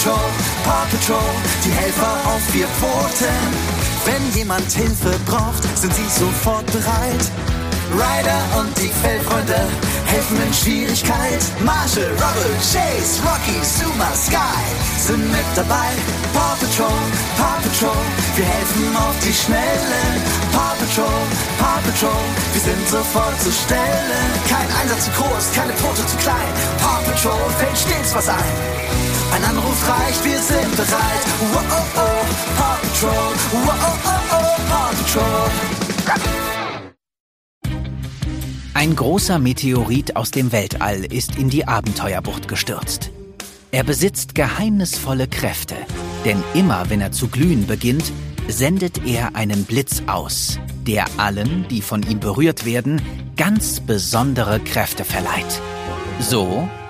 Paw Patrol, die Helfer auf 4 Pfoten. Wenn jemand Hilfe braucht, sind sie sofort bereit. Ryder und die Fellfreunde helfen in Schwierigkeit. Marshall, Rubble, Chase, Rocky, Zuma, Sky sind mit dabei. Paw Patrol, wir helfen auf die Schnelle. Paw Patrol, wir sind sofort zur Stelle. Kein Einsatz zu groß, keine Tote zu klein. Paw Patrol fällt stets was ein. Ein Anruf reicht, wir sind bereit. Wow, oh, oh, Paw Patrol, wow, oh, oh, oh, Paw Patrol. Ein großer Meteorit aus dem Weltall ist in die Abenteuerbucht gestürzt. Er besitzt geheimnisvolle Kräfte, denn immer wenn er zu glühen beginnt, sendet er einen Blitz aus, der allen, die von ihm berührt werden, ganz besondere Kräfte verleiht. So